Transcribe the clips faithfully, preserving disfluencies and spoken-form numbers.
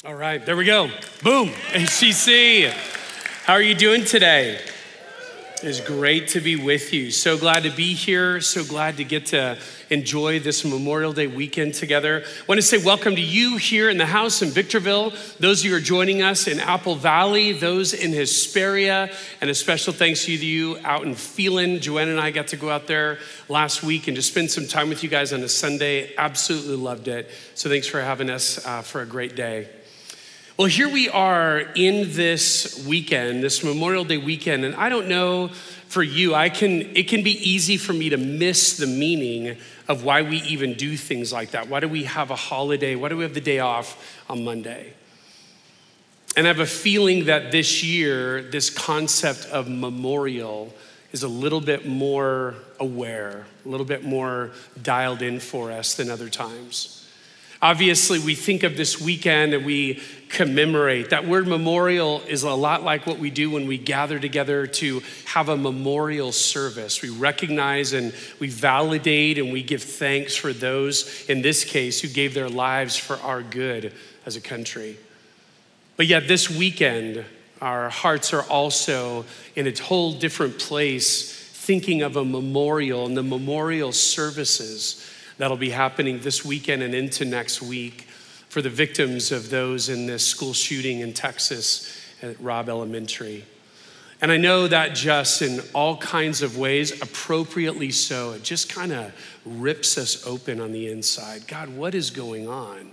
All right, there we go. Boom, H T C. How are you doing today? It's great to be with you. So glad to be here. So glad to get to enjoy this Memorial Day weekend together. I want to say welcome to you here in the house in Victorville, those of you who are joining us in Apple Valley, those in Hesperia, and a special thanks to you out in Phelan. Joanna and I got to go out there last week and just spend some time with you guys on a Sunday. Absolutely loved it. So thanks for having us uh, for a great day. Well, here we are in this weekend, this Memorial Day weekend, and I don't know for you, I can it can be easy for me to miss the meaning of why we even do things like that. Why do we have a holiday? Why do we have the day off on Monday? And I have a feeling that this year, this concept of memorial is a little bit more aware, a little bit more dialed in for us than other times. Obviously, we think of this weekend and we commemorate. That word memorial is a lot like what we do when we gather together to have a memorial service. We recognize and we validate and we give thanks for those, in this case, who gave their lives for our good as a country. But yet this weekend, our hearts are also in a whole different place, thinking of a memorial and the memorial services that'll be happening this weekend and into next week for the victims of those in this school shooting in Texas at Robb Elementary. And I know that just in all kinds of ways, appropriately so, it just kind of rips us open on the inside. God, what is going on?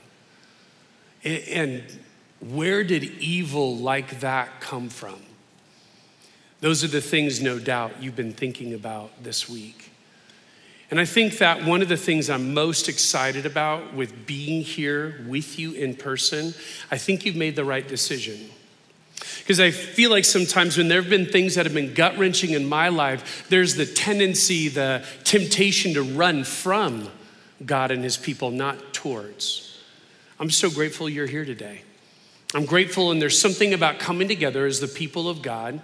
And where did evil like that come from? Those are the things, no doubt, you've been thinking about this week. And I think that one of the things I'm most excited about with being here with you in person, I think you've made the right decision. Because I feel like sometimes when there have been things that have been gut-wrenching in my life, there's the tendency, the temptation to run from God and his people, not towards. I'm so grateful you're here today. I'm grateful, and there's something about coming together as the people of God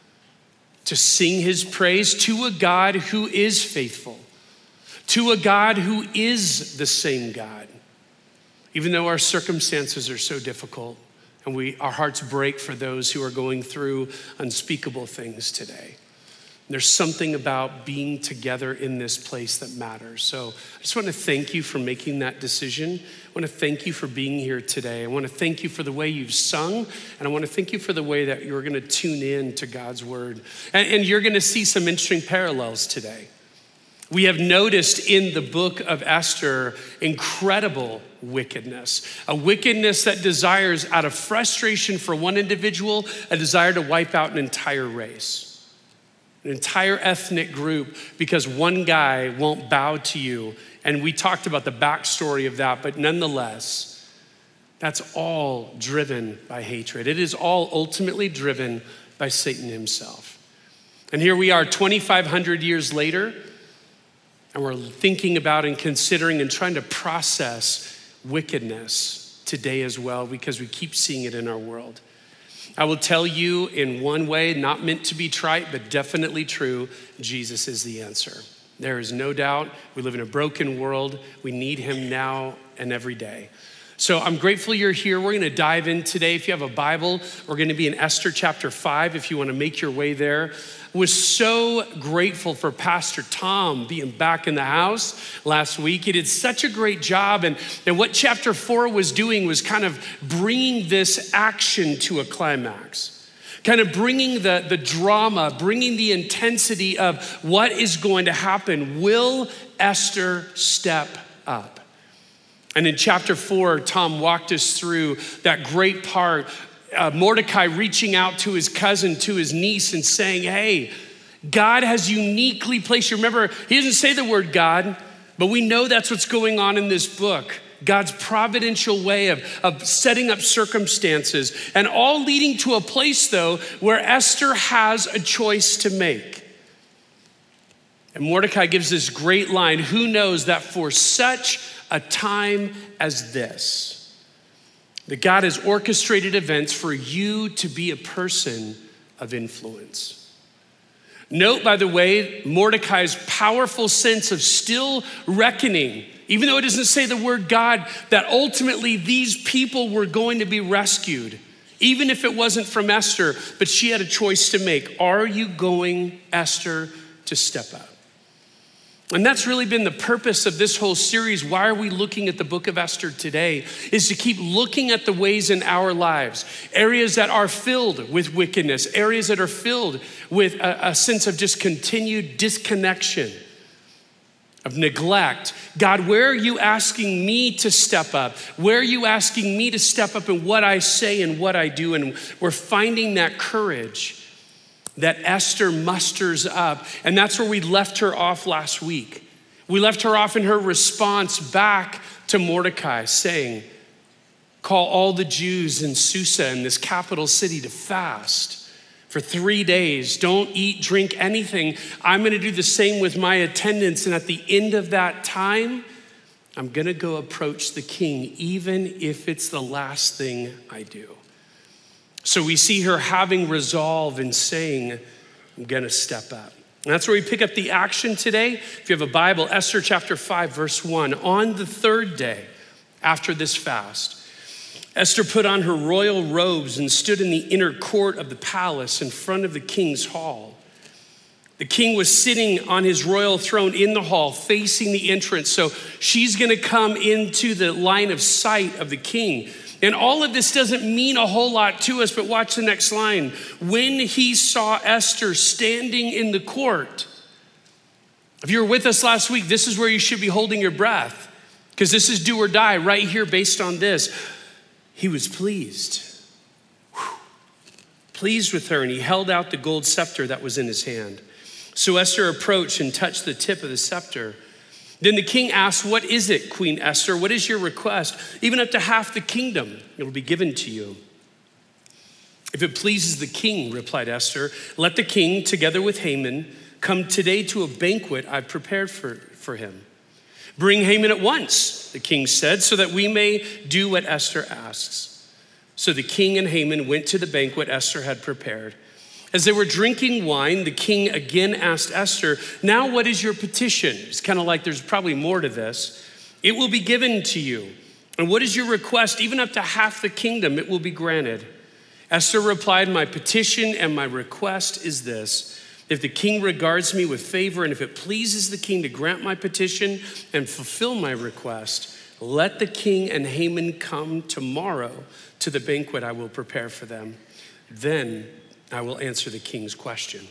to sing his praise to a God who is faithful, to a God who is the same God. Even though our circumstances are so difficult and we our hearts break for those who are going through unspeakable things today. There's something about being together in this place that matters. So I just want to thank you for making that decision. I want to thank you for being here today. I want to thank you for the way you've sung, and I want to thank you for the way that you're going to tune in to God's word. And, and you're going to see some interesting parallels today. We have noticed in the book of Esther incredible wickedness, a wickedness that desires, out of frustration for one individual, a desire to wipe out an entire race, an entire ethnic group, because one guy won't bow to you. And we talked about the backstory of that, but nonetheless, that's all driven by hatred. It is all ultimately driven by Satan himself. And here we are twenty-five hundred years later, and we're thinking about and considering and trying to process wickedness today as well, because we keep seeing it in our world. I will tell you in one way, not meant to be trite, but definitely true, Jesus is the answer. There is no doubt. We live in a broken world. We need him now and every day. So I'm grateful you're here. We're gonna dive in today. If you have a Bible, we're gonna be in Esther chapter five, if you wanna make your way there. Was so grateful for Pastor Tom being back in the house last week. He did such a great job. And, and what chapter four was doing was kind of bringing this action to a climax, kind of bringing the, the drama, bringing the intensity of what is going to happen. Will Esther step up? And in chapter four, Tom walked us through that great part, Uh, Mordecai reaching out to his cousin, to his niece, and saying, hey, God has uniquely placed you. Remember, he doesn't say the word God, but we know that's what's going on in this book. God's providential way of, of setting up circumstances, and all leading to a place, though, where Esther has a choice to make. And Mordecai gives this great line, who knows that for such a time as this, that God has orchestrated events for you to be a person of influence. Note, by the way, Mordecai's powerful sense of still reckoning, even though it doesn't say the word God, that ultimately these people were going to be rescued, even if it wasn't from Esther, but she had a choice to make. Are you going, Esther, to step up? And that's really been the purpose of this whole series. Why are we looking at the book of Esther today? Is to keep looking at the ways in our lives, areas that are filled with wickedness, areas that are filled with a, a sense of just continued disconnection, of neglect. God, where are you asking me to step up? Where are you asking me to step up in what I say and what I do? And we're finding that courage that Esther musters up. And that's where we left her off last week. We left her off in her response back to Mordecai, saying, call all the Jews in Susa, in this capital city, to fast for three days. Don't eat, drink anything. I'm gonna do the same with my attendants. And at the end of that time, I'm gonna go approach the king, even if it's the last thing I do. So we see her having resolve and saying, I'm gonna step up. And that's where we pick up the action today. If you have a Bible, Esther chapter five, verse one. On the third day after this fast, Esther put on her royal robes and stood in the inner court of the palace in front of the king's hall. The king was sitting on his royal throne in the hall, facing the entrance. So she's gonna come into the line of sight of the king. And all of this doesn't mean a whole lot to us, but watch the next line. When he saw Esther standing in the court. If you were with us last week, this is where you should be holding your breath, because this is do or die right here based on this. He was pleased, Whew. pleased with her, and he held out the gold scepter that was in his hand. So Esther approached and touched the tip of the scepter. Then the king asked, what is it, Queen Esther? What is your request? Even up to half the kingdom, it will be given to you. If it pleases the king, replied Esther, let the king, together with Haman, come today to a banquet I've prepared for, for him. Bring Haman at once, the king said, so that we may do what Esther asks. So the king and Haman went to the banquet Esther had prepared. As they were drinking wine, the king again asked Esther, now what is your petition? It's kind of like there's probably more to this. It will be given to you. And what is your request? Even up to half the kingdom, it will be granted. Esther replied, my petition and my request is this. If the king regards me with favor, and if it pleases the king to grant my petition and fulfill my request, let the king and Haman come tomorrow to the banquet I will prepare for them. Then I will answer the king's question.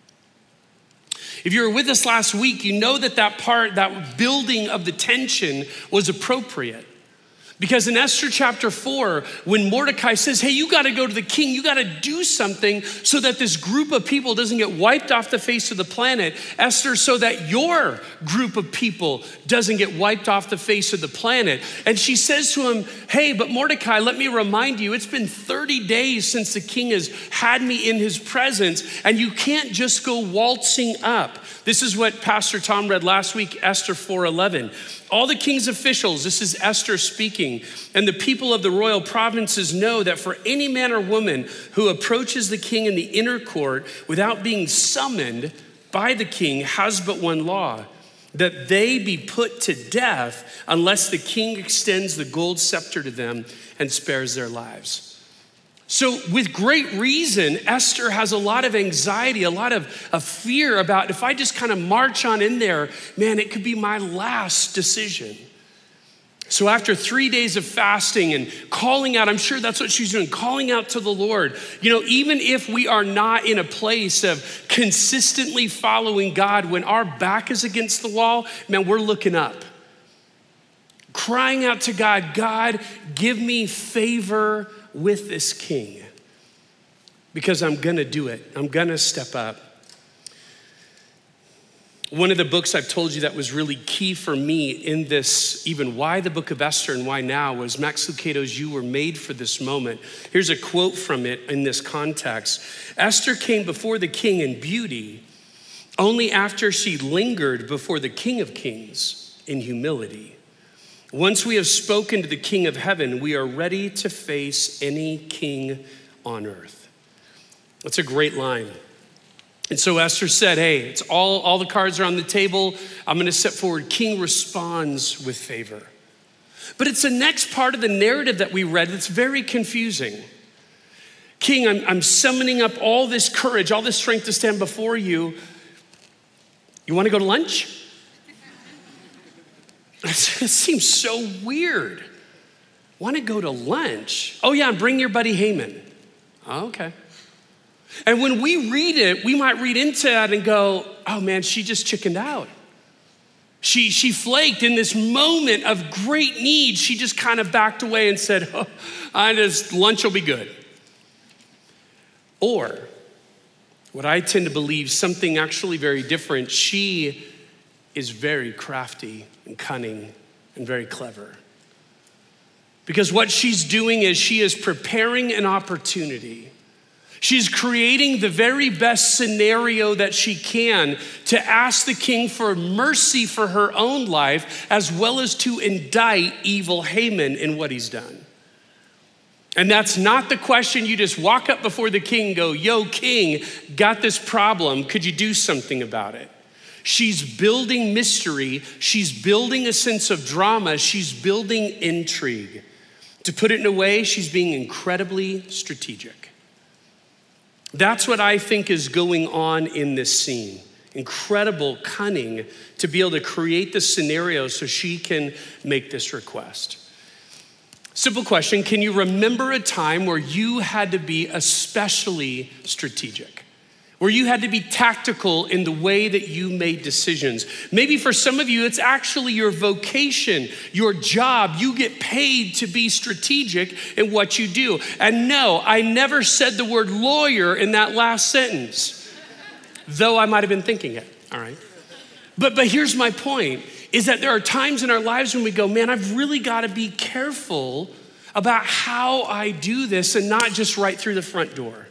If you were with us last week, you know that that part, that building of the tension was appropriate. Because in Esther chapter four, when Mordecai says, hey, you gotta go to the king, you gotta do something so that this group of people doesn't get wiped off the face of the planet. Esther, so that your group of people doesn't get wiped off the face of the planet. And she says to him, hey, but Mordecai, let me remind you, it's been thirty days since the king has had me in his presence, and you can't just go waltzing up. This is what Pastor Tom read last week, Esther four eleven. All the king's officials, this is Esther speaking, and the people of the royal provinces know that for any man or woman who approaches the king in the inner court without being summoned by the king has but one law, that they be put to death unless the king extends the gold scepter to them and spares their lives. So with great reason, Esther has a lot of anxiety, a lot of, of fear about if I just kind of march on in there, man, it could be my last decision. So after three days of fasting and calling out, I'm sure that's what she's doing, calling out to the Lord. You know, even if we are not in a place of consistently following God, when our back is against the wall, man, we're looking up. Crying out to God, God, give me favor with this king, because I'm gonna do it. I'm gonna step up. One of the books I've told you that was really key for me in this, even why the book of Esther and why now, was Max Lucado's You Were Made for This Moment. Here's a quote from it in this context. Esther came before the king in beauty only after she lingered before the King of Kings in humility. Once we have spoken to the King of Heaven, we are ready to face any king on earth. That's a great line. And so Esther said, hey, it's all, all the cards are on the table. I'm gonna step forward. King responds with favor. But it's the next part of the narrative that we read that's very confusing. King, I'm, I'm summoning up all this courage, all this strength to stand before you. You wanna go to lunch? It seems so weird. Wanna go to lunch? Oh yeah, and bring your buddy Haman. Oh, okay. And when we read it, we might read into that and go, oh man, she just chickened out. She, she flaked in this moment of great need. She just kind of backed away and said, oh, I just, lunch will be good. Or what I tend to believe, something actually very different. She is very crafty and cunning and very clever. Because what she's doing is she is preparing an opportunity. She's creating the very best scenario that she can to ask the king for mercy for her own life, as well as to indict evil Haman in what he's done. And that's not the question you just walk up before the king and go, yo, king, got this problem. Could you do something about it? She's building mystery. She's building a sense of drama. She's building intrigue. To put it in a way, she's being incredibly strategic. That's what I think is going on in this scene. Incredible cunning to be able to create the scenario so she can make this request. Simple question, can you remember a time where you had to be especially strategic? Where you had to be tactical in the way that you made decisions? Maybe for some of you, it's actually your vocation, your job. You get paid to be strategic in what you do. And no, I never said the word lawyer in that last sentence, though I might have been thinking it, all right? But, but here's my point, is that there are times in our lives when we go, man, I've really gotta be careful about how I do this and not just right through the front door.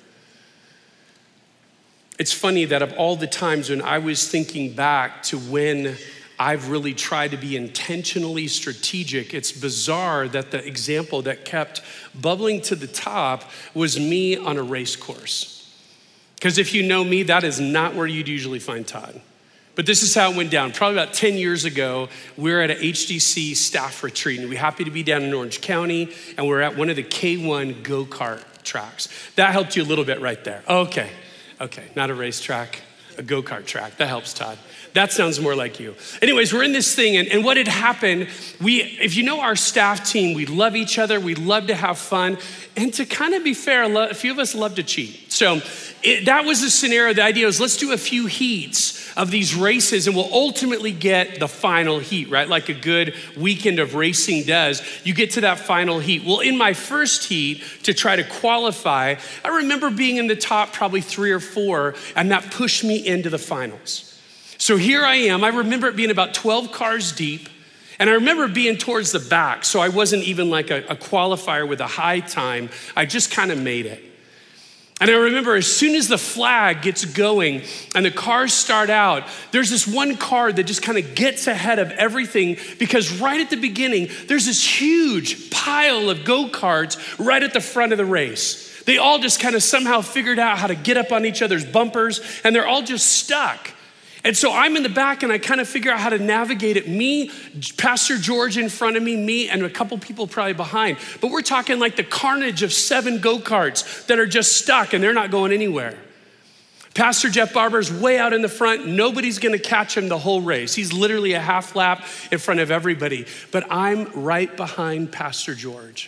It's funny that of all the times when I was thinking back to when I've really tried to be intentionally strategic, it's bizarre that the example that kept bubbling to the top was me on a race course. Because if you know me, that is not where you'd usually find Todd. But this is how it went down. Probably about ten years ago, we were at an H D C staff retreat, and we happened to be down in Orange County, and we're at one of the K one go-kart tracks. That helped you a little bit right there. Okay, okay, not a racetrack, a go-kart track. That helps, Todd. That sounds more like you. Anyways, we're in this thing, and, and what had happened, we, if you know our staff team, we love each other, we love to have fun, and to kind of be fair, a few of us love to cheat. So it, that was the scenario. The idea was, let's do a few heats of these races and we'll ultimately get the final heat, right? Like a good weekend of racing does. You get to that final heat. Well, in my first heat to try to qualify, I remember being in the top probably three or four, and that pushed me into the finals. So here I am. I remember it being about twelve cars deep, and I remember being towards the back, so I wasn't even like a, a qualifier with a high time. I just kind of made it. And I remember as soon as the flag gets going and the cars start out, there's this one car that just kind of gets ahead of everything, because right at the beginning, there's this huge pile of go-karts right at the front of the race. They all just kind of somehow figured out how to get up on each other's bumpers, and they're all just stuck. And so I'm in the back and I kind of figure out how to navigate it. Me, Pastor George in front of me, me and a couple people probably behind. But we're talking like the carnage of seven go-karts that are just stuck and they're not going anywhere. Pastor Jeff Barber's way out in the front. Nobody's gonna catch him the whole race. He's literally a half lap in front of everybody. But I'm right behind Pastor George.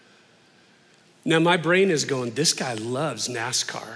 Now my brain is going, this guy loves NASCAR.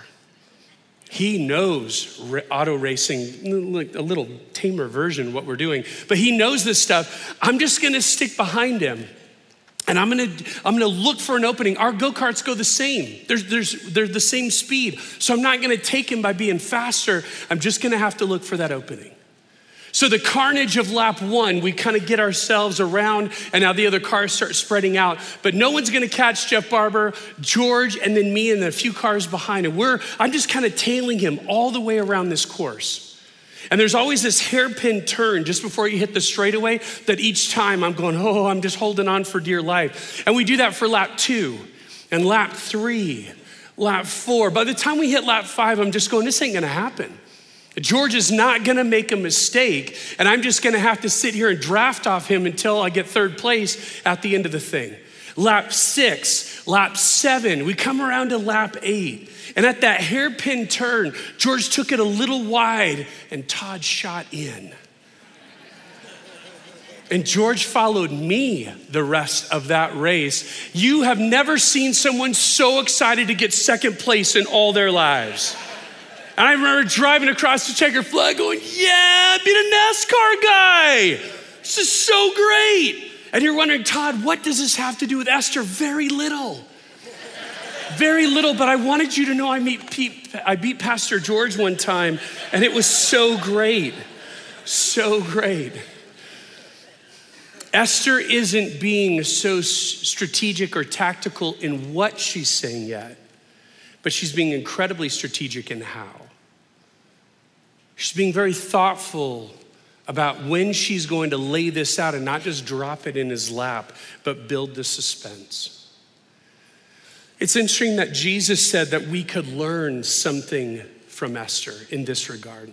He knows auto racing, like a little tamer version of what we're doing, but he knows this stuff. I'm just gonna stick behind him, and I'm gonna I'm gonna look for an opening. Our go-karts go the same. There's there's they're the same speed, so I'm not gonna take him by being faster. I'm just gonna have to look for that opening. So the carnage of lap one, we kind of get ourselves around, and now the other cars start spreading out, but no one's gonna catch Jeff Barber, George, and then me and a few cars behind. And we're, I'm just kind of tailing him all the way around this course. And there's always this hairpin turn just before you hit the straightaway that each time I'm going, oh, I'm just holding on for dear life. And we do that for lap two and lap three. lap four. By the time we hit lap five, I'm just going, this ain't gonna happen. George is not gonna make a mistake, and I'm just gonna have to sit here and draft off him until I get third place at the end of the thing. Lap six, lap seven, we come around to lap eight. And at that hairpin turn, George took it a little wide and Todd shot in. And George followed me the rest of that race. You have never seen someone so excited to get second place in all their lives. And I remember driving across the checker flag going, yeah, beat a NASCAR guy. This is so great. And you're wondering, Todd, what does this have to do with Esther? Very little. Very little, but I wanted you to know I, meet Pete, I beat Pastor George one time, and it was so great. So great. Esther isn't being so strategic or tactical in what she's saying yet, but she's being incredibly strategic in how. She's being very thoughtful about when she's going to lay this out and not just drop it in his lap, but build the suspense. It's interesting that Jesus said that we could learn something from Esther in this regard.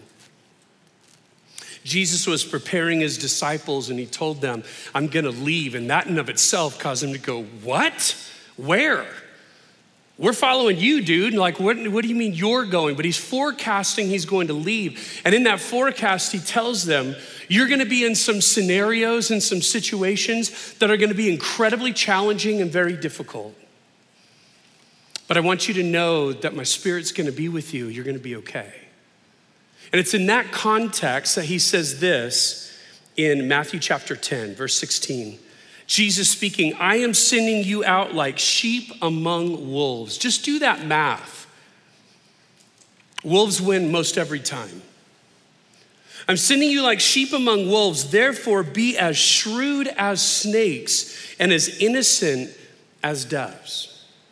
Jesus was preparing his disciples and he told them, I'm gonna leave. And that in of itself caused them to go, what? Where? We're following you, dude. Like, what, what do you mean you're going? But he's forecasting he's going to leave. And in that forecast, he tells them, you're gonna be in some scenarios and some situations that are gonna be incredibly challenging and very difficult. But I want you to know that my Spirit's gonna be with you. You're gonna be okay. And it's in that context that he says this in Matthew chapter ten, verse sixteen. Jesus speaking, I am sending you out like sheep among wolves. Just do that math. Wolves win most every time. I'm sending you like sheep among wolves, therefore be as shrewd as snakes and as innocent as doves.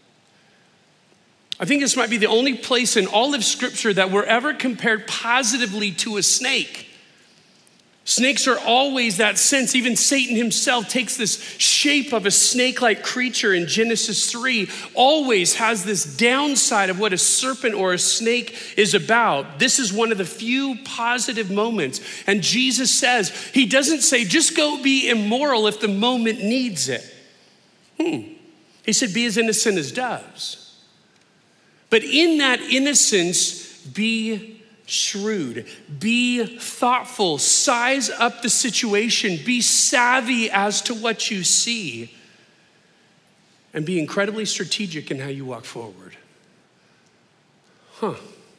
I think this might be the only place in all of Scripture that we're ever compared positively to a snake. Snakes are always that sense. Even Satan himself takes this shape of a snake-like creature in Genesis three, always has this downside of what a serpent or a snake is about. This is one of the few positive moments. And Jesus says, he doesn't say, just go be immoral if the moment needs it. Hmm. He said, be as innocent as doves. But in that innocence, be shrewd, be thoughtful, size up the situation, be savvy as to what you see, and be incredibly strategic in how you walk forward. Huh.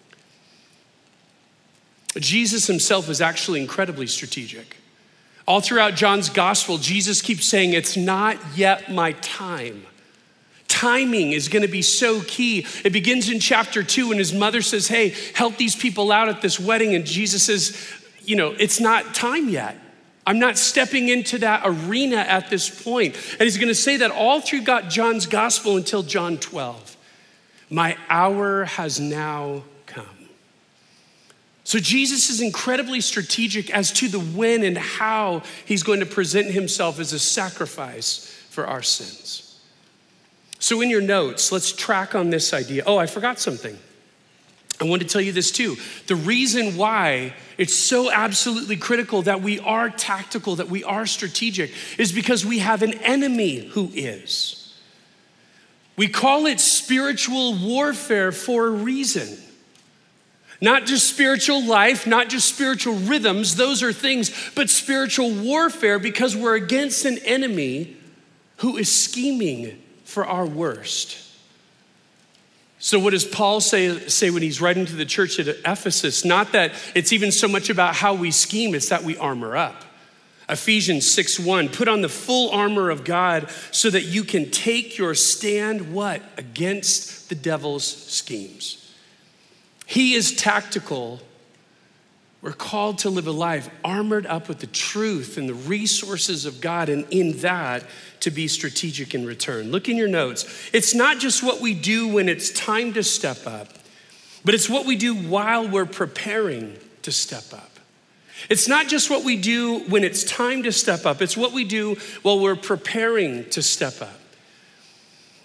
Jesus himself is actually incredibly strategic. All throughout John's gospel, Jesus keeps saying, it's not yet my time. Timing is gonna be so key. It begins in chapter two when his mother says, hey, help these people out at this wedding. And Jesus says, you know, it's not time yet. I'm not stepping into that arena at this point. And he's gonna say that all through God, John's gospel until John twelve. My hour has now come. So Jesus is incredibly strategic as to the when and how he's going to present himself as a sacrifice for our sins. So in your notes, let's track on this idea. Oh, I forgot something. I want to tell you this too. The reason why it's so absolutely critical that we are tactical, that we are strategic, is because we have an enemy who is. We call it spiritual warfare for a reason. Not just spiritual life, not just spiritual rhythms, those are things, but spiritual warfare because we're against an enemy who is scheming for our worst. So what does Paul say, say when he's writing to the church at Ephesus? Not that it's even so much about how we scheme, it's that we armor up. Ephesians six one, put on the full armor of God so that you can take your stand, what? Against the devil's schemes. He is tactical. We're called to live a life armored up with the truth and the resources of God, and in that, to be strategic in return. Look in your notes. It's not just what we do when it's time to step up, but it's what we do while we're preparing to step up. It's not just what we do when it's time to step up, it's what we do while we're preparing to step up.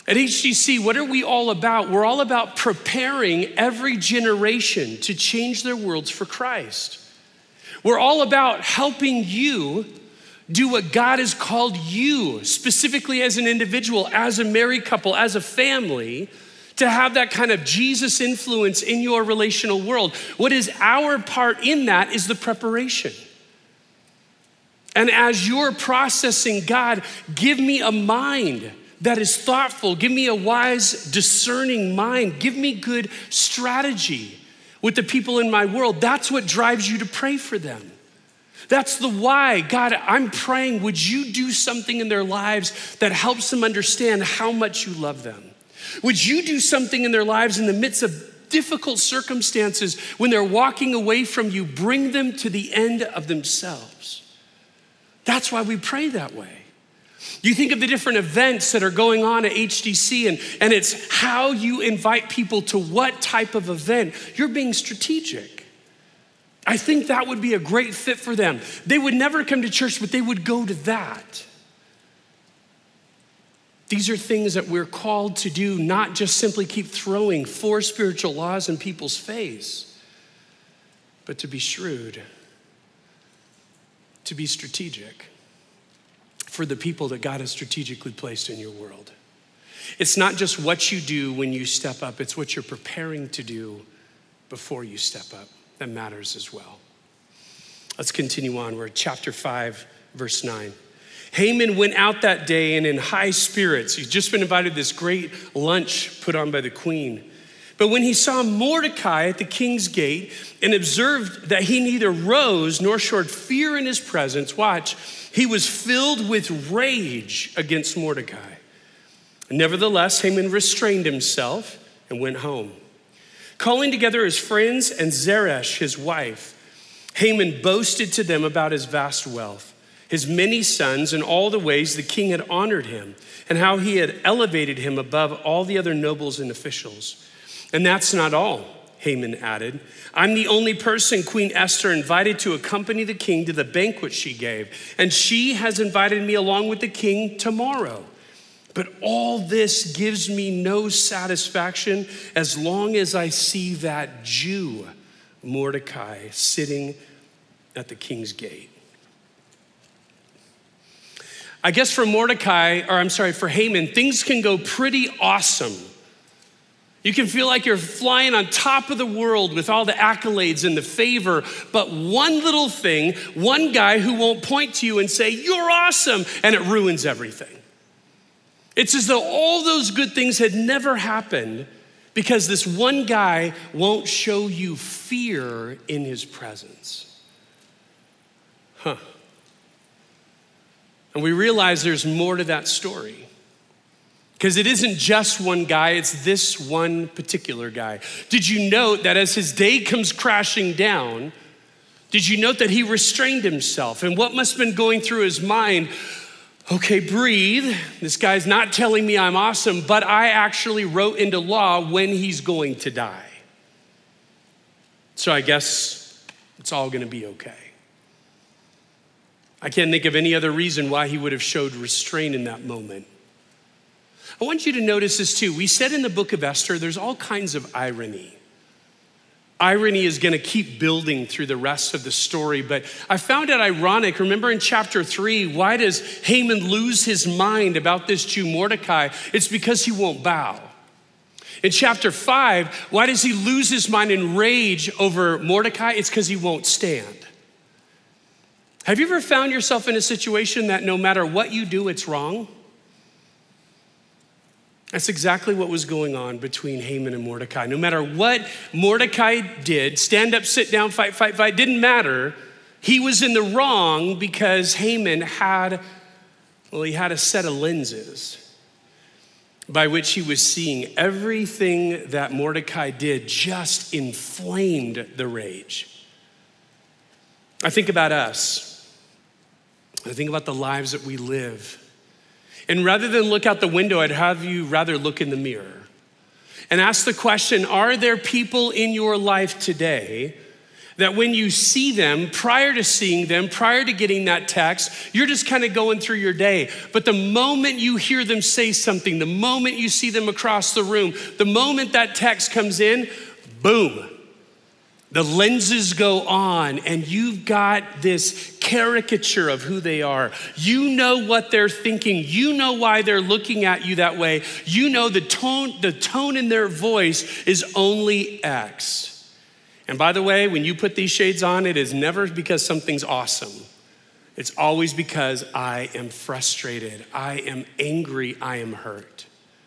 At H G C, what are we all about? We're all about preparing every generation to change their worlds for Christ. We're all about helping you do what God has called you, specifically as an individual, as a married couple, as a family, to have that kind of Jesus influence in your relational world. What is our part in that is the preparation. And as you're processing, God, give me a mind that is thoughtful. Give me a wise, discerning mind. Give me good strategy with the people in my world. That's what drives you to pray for them. That's the why. God, I'm praying, would you do something in their lives that helps them understand how much you love them? Would you do something in their lives in the midst of difficult circumstances when they're walking away from you, bring them to the end of themselves? That's why we pray that way. You think of the different events that are going on at H D C, and, and it's how you invite people to what type of event. You're being strategic. I think that would be a great fit for them. They would never come to church, but they would go to that. These are things that we're called to do, not just simply keep throwing four spiritual laws in people's face, but to be shrewd, to be strategic for the people that God has strategically placed in your world. It's not just what you do when you step up, it's what you're preparing to do before you step up that matters as well. Let's continue on. We're at chapter five, verse nine. Haman went out that day and in high spirits. He's just been invited to this great lunch put on by the queen. But when he saw Mordecai at the king's gate and observed that he neither rose nor showed fear in his presence, watch, he was filled with rage against Mordecai. Nevertheless, Haman restrained himself and went home. Calling together his friends and Zeresh, his wife, Haman boasted to them about his vast wealth, his many sons, and all the ways the king had honored him, and how he had elevated him above all the other nobles and officials. And that's not all, Haman added. I'm the only person Queen Esther invited to accompany the king to the banquet she gave, and she has invited me along with the king tomorrow. But all this gives me no satisfaction as long as I see that Jew, Mordecai, sitting at the king's gate. I guess for Mordecai, or I'm sorry, for Haman, things can go pretty awesome. You can feel like you're flying on top of the world with all the accolades and the favor, but one little thing, one guy who won't point to you and say, you're awesome, and it ruins everything. It's as though all those good things had never happened because this one guy won't show you fear in his presence. Huh. And we realize there's more to that story. Because it isn't just one guy, it's this one particular guy. Did you note that as his day comes crashing down, did you note that he restrained himself? And what must have been going through his mind? Okay, breathe. This guy's not telling me I'm awesome, but I actually wrote into law when he's going to die. So I guess it's all gonna be okay. I can't think of any other reason why he would have showed restraint in that moment. I want you to notice this too. We said in the book of Esther, there's all kinds of irony. Irony is gonna keep building through the rest of the story, but I found it ironic. Remember in chapter three, why does Haman lose his mind about this Jew Mordecai? It's because he won't bow. In chapter five, why does he lose his mind in rage over Mordecai? It's because he won't stand. Have you ever found yourself in a situation that no matter what you do, it's wrong? That's exactly what was going on between Haman and Mordecai. No matter what Mordecai did, stand up, sit down, fight, fight, fight, didn't matter. He was in the wrong because Haman had, well, he had a set of lenses by which he was seeing everything that Mordecai did just inflamed the rage. I think about us. I think about the lives that we live. And rather than look out the window, I'd have you rather look in the mirror and ask the question, are there people in your life today That when you see them, prior to seeing them, prior to getting that text, you're just kind of going through your day. But the moment you hear them say something, the moment you see them across the room, the moment that text comes in, boom, the lenses go on and you've got this caricature of who they are. You know what they're thinking. You know why they're looking at you that way. You know the tone, the tone in their voice is only X. And by the way, when you put these shades on, it is never because something's awesome. It's always because I am frustrated. I am angry. I am hurt.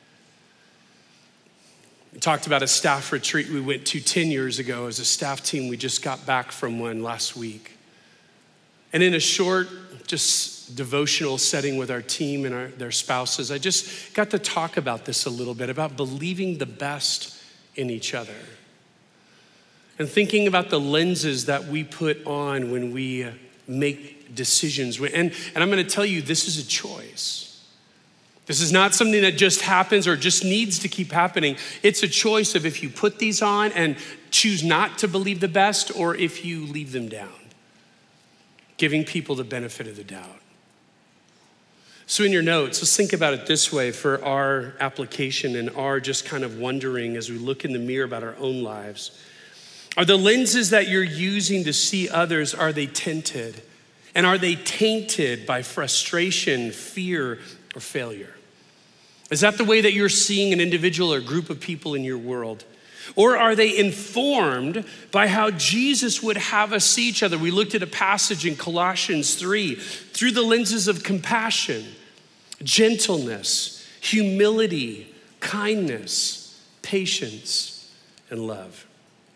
We talked about a staff retreat we went to ten years ago as a staff team. We just got back from one last week. And in a short, just devotional setting with our team and our, their spouses, I just got to talk about this a little bit, about believing the best in each other. And thinking about the lenses that we put on when we make decisions. And, and I'm gonna tell you, this is a choice. This is not something that just happens or just needs to keep happening. It's a choice of if you put these on and choose not to believe the best, or if you leave them down, giving people the benefit of the doubt. So in your notes, let's think about it this way for our application and our just kind of wondering as we look in the mirror about our own lives. Are the lenses that you're using to see others, are they tinted? And are they tainted by frustration, fear, or failure? Is that the way that you're seeing an individual or group of people in your world? Or are they informed by how Jesus would have us see each other? We looked at a passage in Colossians three through the lenses of compassion, gentleness, humility, kindness, patience, and love.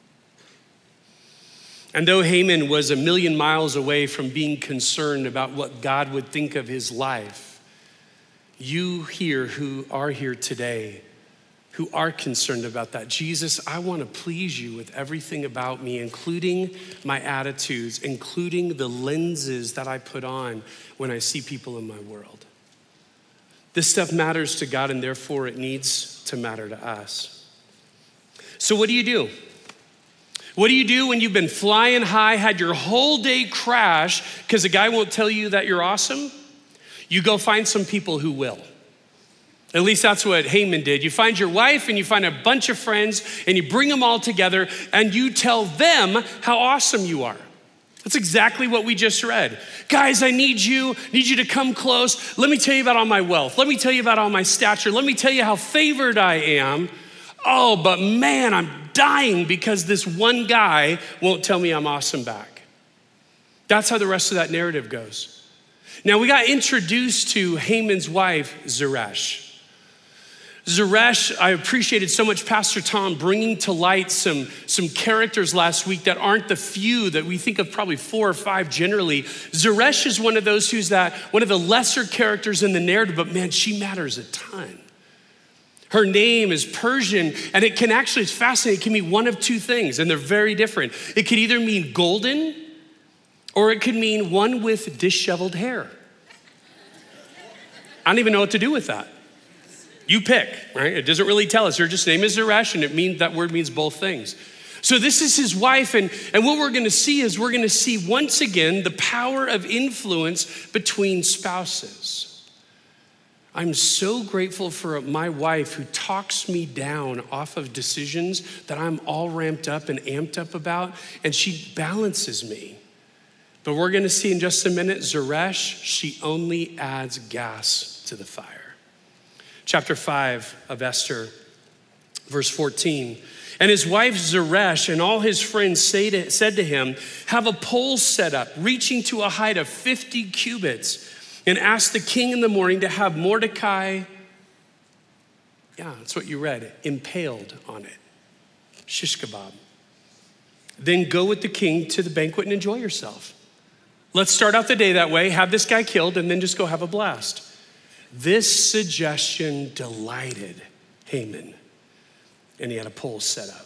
And though Haman was a million miles away from being concerned about what God would think of his life, you here who are here today, who are concerned about that, Jesus, I want to please you with everything about me, including my attitudes, including the lenses that I put on when I see people in my world. This stuff matters to God, and therefore it needs to matter to us. So what do you do? What do you do when you've been flying high, had your whole day crash because a guy won't tell you that you're awesome? You go find some people who will. At least that's what Haman did. You find your wife and you find a bunch of friends and you bring them all together and you tell them how awesome you are. That's exactly what we just read. Guys, I need you, need you to come close. Let me tell you about all my wealth. Let me tell you about all my stature. Let me tell you how favored I am. Oh, but man, I'm dying because this one guy won't tell me I'm awesome back. That's how the rest of that narrative goes. Now, we got introduced to Haman's wife, Zeresh. Zeresh, I appreciated so much Pastor Tom bringing to light some, some characters last week that aren't the few that we think of, probably four or five generally. Zeresh is one of those who's that, one of the lesser characters in the narrative, but man, she matters a ton. Her name is Persian, and it can actually, it's fascinating, it can mean one of two things, and they're very different. It could either mean golden, or it could mean one with disheveled hair. I don't even know what to do with that. You pick, right? It doesn't really tell us. Her just name is Zeresh, and it means that word means both things. So this is his wife, and, and what we're gonna see is we're gonna see once again the power of influence between spouses. I'm so grateful for my wife who talks me down off of decisions that I'm all ramped up and amped up about, and she balances me. But we're gonna see in just a minute, Zeresh, she only adds gas to the fire. Chapter five of Esther, verse fourteen. And his wife Zeresh and all his friends say to, said to him, have a pole set up, reaching to a height of fifty cubits, and ask the king in the morning to have Mordecai, yeah, that's what you read, impaled on it. Shish kebab. Then go with the king to the banquet and enjoy yourself. Let's start out the day that way, have this guy killed, and then just go have a blast. This suggestion delighted Haman, and he had a pole set up.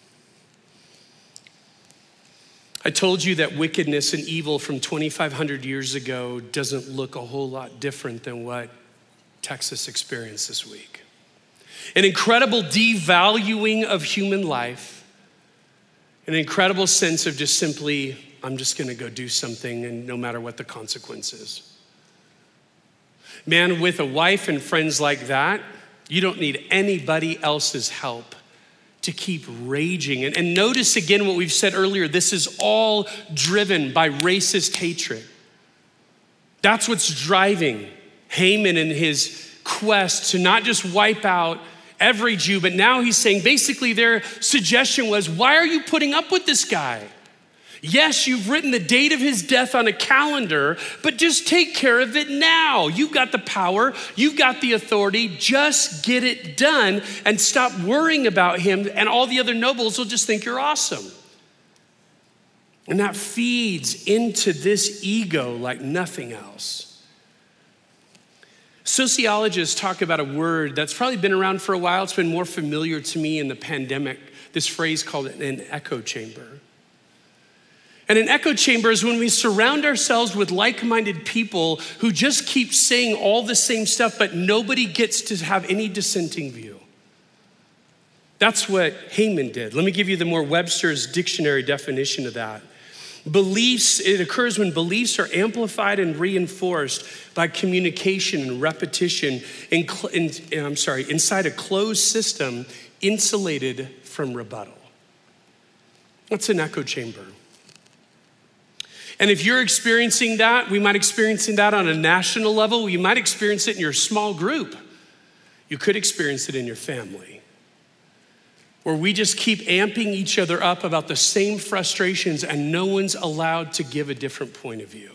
I told you that wickedness and evil from twenty-five hundred years ago doesn't look a whole lot different than what Texas experienced this week. An incredible devaluing of human life An incredible sense of just simply, I'm just gonna go do something and no matter what the consequence is. Man, with a wife and friends like that, you don't need anybody else's help to keep raging. And, and notice again what we've said earlier, this is all driven by racist hatred. That's what's driving Haman in his quest to not just wipe out every Jew, but now he's saying basically their suggestion was, why are you putting up with this guy? Yes, you've written the date of his death on a calendar, but just take care of it now. You've got the power, you've got the authority, just get it done and stop worrying about him, and all the other nobles will just think you're awesome. And that feeds into this ego like nothing else. Sociologists talk about a word that's probably been around for a while. It's been more familiar to me in the pandemic, this phrase called an echo chamber. And an echo chamber is when we surround ourselves with like-minded people who just keep saying all the same stuff, but nobody gets to have any dissenting view. That's what Haman did. Let me give you the more Webster's dictionary definition of that. Beliefs, it occurs when beliefs are amplified and reinforced by communication and repetition in, in, I'm sorry, inside a closed system insulated from rebuttal. That's an echo chamber. And if you're experiencing that, we might experiencing that on a national level. You might experience it in your small group. You could experience it in your family, where we just keep amping each other up about the same frustrations and no one's allowed to give a different point of view.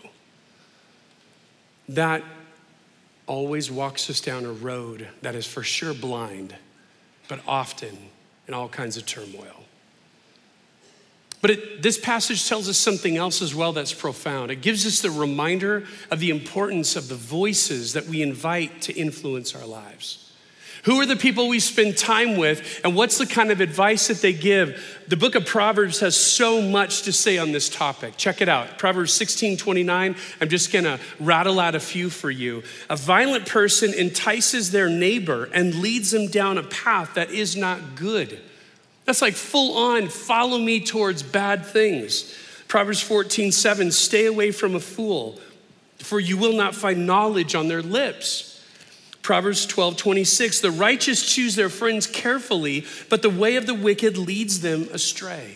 That always walks us down a road that is for sure blind, but often in all kinds of turmoil. But it, this passage tells us something else as well that's profound. It gives us the reminder of the importance of the voices that we invite to influence our lives. Who are the people we spend time with, and what's the kind of advice that they give? The book of Proverbs has so much to say on this topic. Check it out. Proverbs sixteen twenty-nine. I'm just gonna rattle out a few for you. A violent person entices their neighbor and leads them down a path that is not good. That's like full on, follow me towards bad things. Proverbs fourteen seven, stay away from a fool, for you will not find knowledge on their lips. Proverbs twelve twenty-six, the righteous choose their friends carefully, but the way of the wicked leads them astray.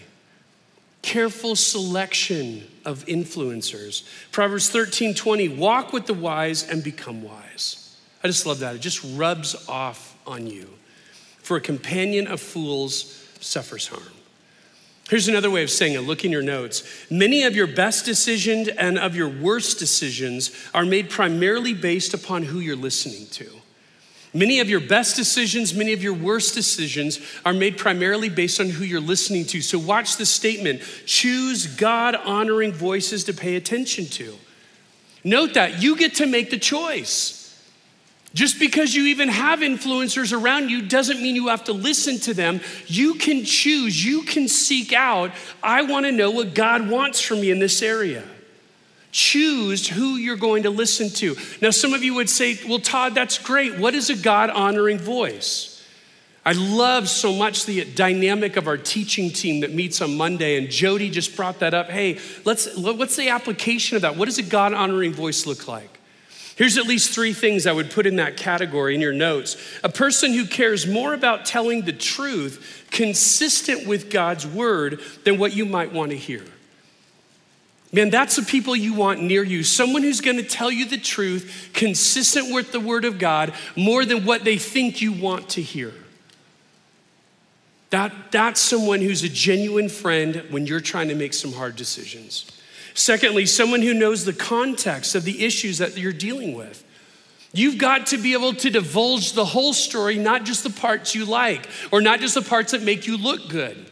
Careful selection of influencers. Proverbs thirteen twenty, walk with the wise and become wise. I just love that. It just rubs off on you. For a companion of fools suffers harm. Here's another way of saying it. Look in your notes. Many of your best decisions and of your worst decisions are made primarily based upon who you're listening to. Many of your best decisions, many of your worst decisions are made primarily based on who you're listening to. So watch this statement. Choose God-honoring voices to pay attention to. Note that you get to make the choice. Just because you even have influencers around you doesn't mean you have to listen to them. You can choose, you can seek out, I wanna know what God wants from me in this area. Choose who you're going to listen to. Now, some of you would say, well, Todd, that's great. What is a God-honoring voice? I love so much the dynamic of our teaching team that meets on Monday, and Jody just brought that up. Hey, let's, what's the application of that? What does a God-honoring voice look like? Here's at least three things I would put in that category in your notes. A person who cares more about telling the truth consistent with God's word than what you might want to hear. Man, that's the people you want near you. Someone who's gonna tell you the truth consistent with the word of God more than what they think you want to hear. That, that's someone who's a genuine friend when you're trying to make some hard decisions. Secondly, someone who knows the context of the issues that you're dealing with. You've got to be able to divulge the whole story, not just the parts you like, or not just the parts that make you look good.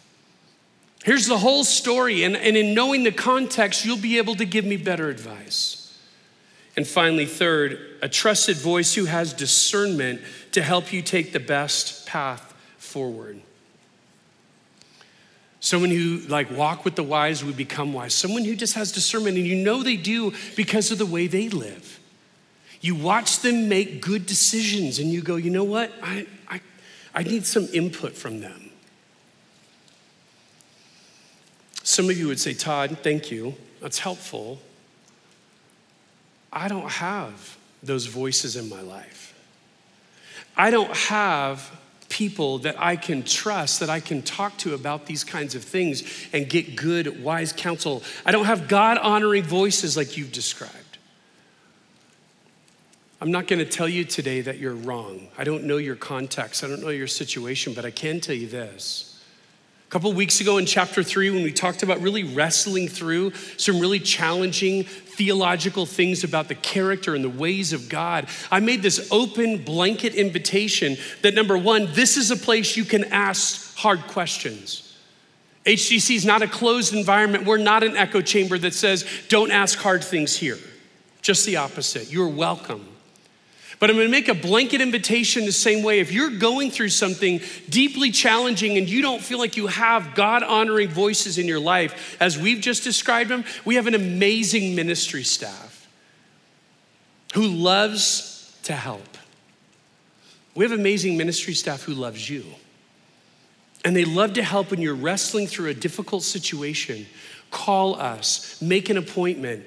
Here's the whole story, and, and in knowing the context, you'll be able to give me better advice. And finally, third, a trusted voice who has discernment to help you take the best path forward. Someone who like walk with the wise would become wise. Someone who just has discernment, and you know they do because of the way they live. You watch them make good decisions and you go, you know what? I, I, I need some input from them. Some of you would say, Todd, thank you. That's helpful. I don't have those voices in my life. I don't have people that I can trust, that I can talk to about these kinds of things and get good, wise counsel. I don't have God-honoring voices like you've described. I'm not gonna tell you today that you're wrong. I don't know your context, I don't know your situation, but I can tell you this. A couple weeks ago in chapter three, when we talked about really wrestling through some really challenging theological things about the character and the ways of God, I made this open blanket invitation that number one, this is a place you can ask hard questions. H G C is not a closed environment. We're not an echo chamber that says, don't ask hard things here. Just the opposite, you're welcome. But I'm gonna make a blanket invitation the same way. If you're going through something deeply challenging and you don't feel like you have God-honoring voices in your life, as we've just described them, we have an amazing ministry staff who loves to help. We have amazing ministry staff who loves you. And they love to help when you're wrestling through a difficult situation. Call us, make an appointment,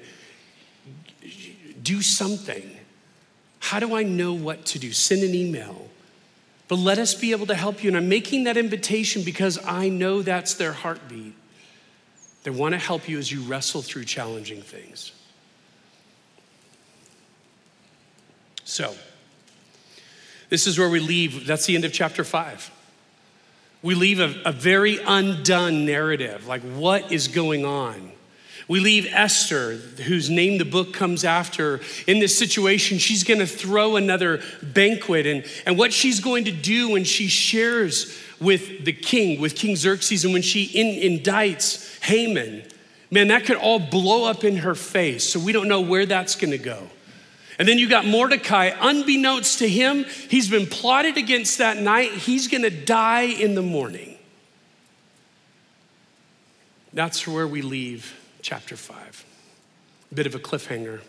do something. How do I know what to do? Send an email. But let us be able to help you. And I'm making that invitation because I know that's their heartbeat. They want to help you as you wrestle through challenging things. So, this is where we leave. That's the end of chapter five. We leave a, a very undone narrative, like what is going on? We leave Esther, whose name the book comes after, in this situation. She's gonna throw another banquet, and, and what she's going to do when she shares with the king, with King Xerxes, and when she in, indicts Haman, man, that could all blow up in her face, so we don't know where that's gonna go. And then you got Mordecai, unbeknownst to him, he's been plotted against that night. He's gonna die in the morning. That's where we leave chapter five, a bit of a cliffhanger.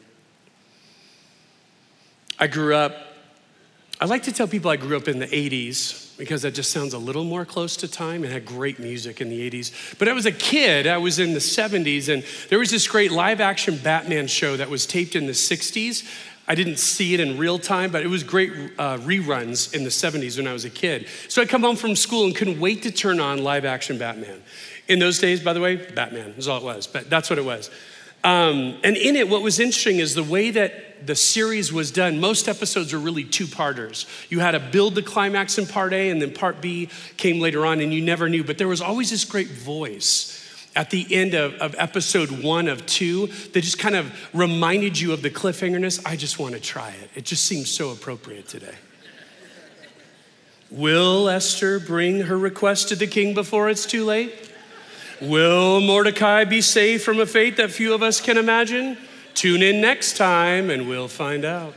I grew up, I like to tell people I grew up in the eighties because that just sounds a little more close to time and had great music in the eighties. But I was a kid, I was in the seventies, and there was this great live action Batman show that was taped in the sixties. I didn't see it in real time, but it was great uh, reruns in the seventies when I was a kid. So I'd come home from school and couldn't wait to turn on live action Batman. In those days, by the way, Batman is all it was, but that's what it was. Um, and in it, what was interesting is the way that the series was done. Most episodes were really two-parters. You had to build the climax in part A, and then part B came later on, and you never knew. But there was always this great voice at the end of, of episode one of two that just kind of reminded you of the cliffhangerness. I just want to try it. It just seems so appropriate today. Will Esther bring her request to the king before it's too late? Will Mordecai be saved from a fate that few of us can imagine? Tune in next time and we'll find out.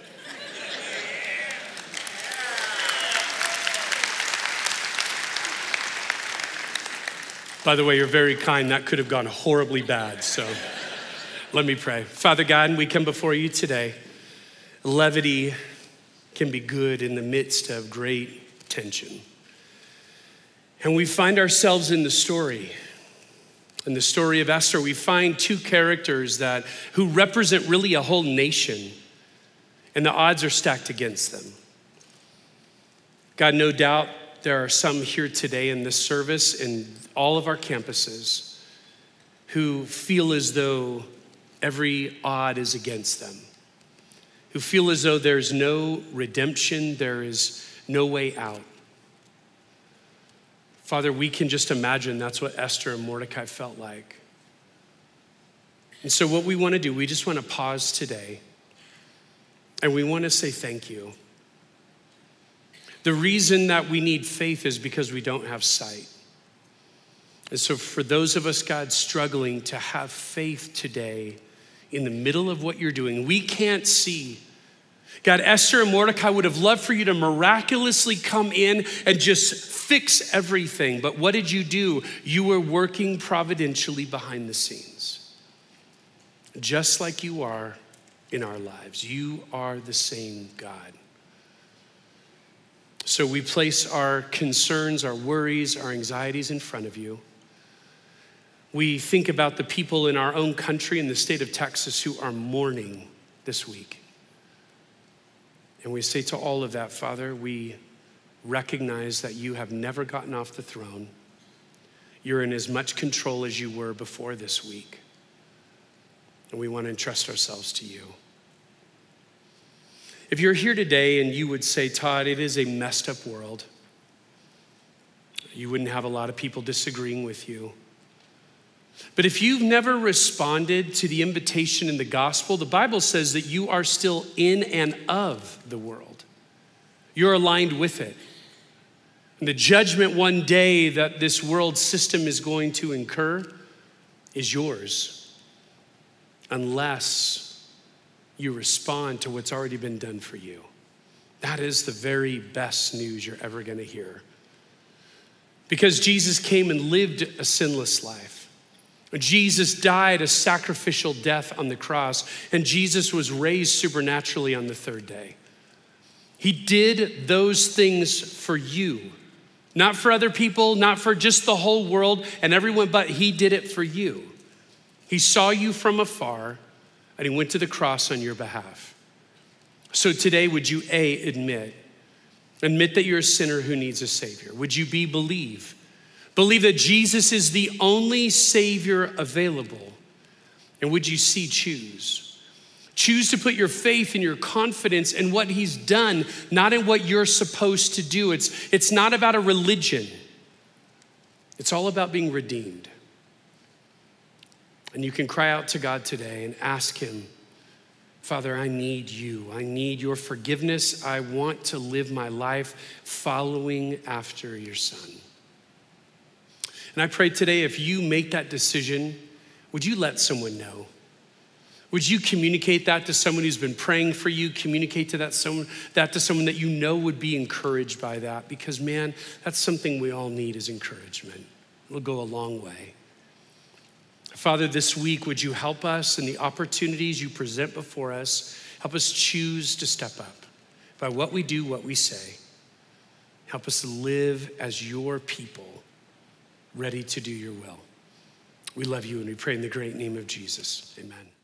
By the way, you're very kind. That could have gone horribly bad, so let me pray. Father God, we come before you today. Levity can be good in the midst of great tension. And we find ourselves in the story. In the story of Esther, we find two characters that who represent really a whole nation, and the odds are stacked against them. God, no doubt there are some here today in this service in all of our campuses who feel as though every odd is against them, who feel as though there's no redemption, there is no way out. Father, we can just imagine that's what Esther and Mordecai felt like. And so what we want to do, we just want to pause today and we want to say thank you. The reason that we need faith is because we don't have sight. And so for those of us, God, struggling to have faith today in the middle of what you're doing, we can't see. God, Esther and Mordecai would have loved for you to miraculously come in and just fix everything. But what did you do? You were working providentially behind the scenes. Just like you are in our lives. You are the same God. So we place our concerns, our worries, our anxieties in front of you. We think about the people in our own country, in the state of Texas, who are mourning this week. And we say to all of that, Father, we recognize that you have never gotten off the throne. You're in as much control as you were before this week. And we want to entrust ourselves to you. If you're here today and you would say, Todd, it is a messed up world, you wouldn't have a lot of people disagreeing with you. But if you've never responded to the invitation in the gospel, the Bible says that you are still in and of the world. You're aligned with it. And the judgment one day that this world system is going to incur is yours, unless you respond to what's already been done for you. That is the very best news you're ever going to hear. Because Jesus came and lived a sinless life. Jesus died a sacrificial death on the cross, and Jesus was raised supernaturally on the third day. He did those things for you, not for other people, not for just the whole world and everyone, but he did it for you. He saw you from afar, and he went to the cross on your behalf. So today, would you A, admit, admit that you're a sinner who needs a savior? Would you B, believe? Believe that Jesus is the only Savior available. And would you see, choose? Choose to put your faith and your confidence in what he's done, not in what you're supposed to do. It's, it's not about a religion. It's all about being redeemed. And you can cry out to God today and ask him, Father, I need you. I need your forgiveness. I want to live my life following after your Son. And I pray today, if you make that decision, would you let someone know? Would you communicate that to someone who's been praying for you? Communicate to that someone, that to someone that you know would be encouraged by that. Because man, that's something we all need is encouragement. It'll go a long way. Father, this week, would you help us in the opportunities you present before us? Help us choose to step up by what we do, what we say. Help us to live as your people, ready to do your will. We love you and we pray in the great name of Jesus. Amen.